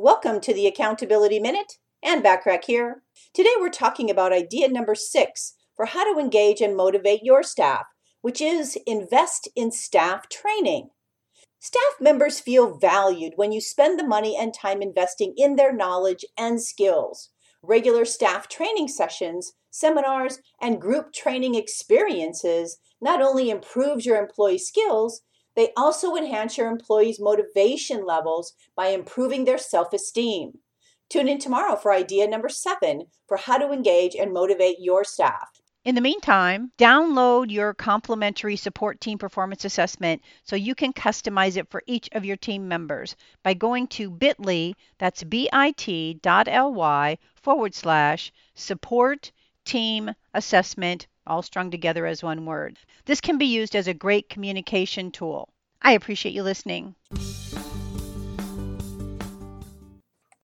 Welcome to the Accountability Minute. Ann Bachrach here. Today we're talking about idea number 6 for how to engage and motivate your staff, which is invest in staff training. Staff members feel valued when you spend the money and time investing in their knowledge and skills. Regular staff training sessions, seminars, and group training experiences not only improves your employee skills, they also enhance your employees' motivation levels by improving their self-esteem. Tune in tomorrow for idea number 7 for how to engage and motivate your staff. In the meantime, download your complimentary support team performance assessment so you can customize it for each of your team members by going to bit.ly, that's bit.ly/support team assessment, all strung together as one word. This can be used as a great communication tool. I appreciate you listening.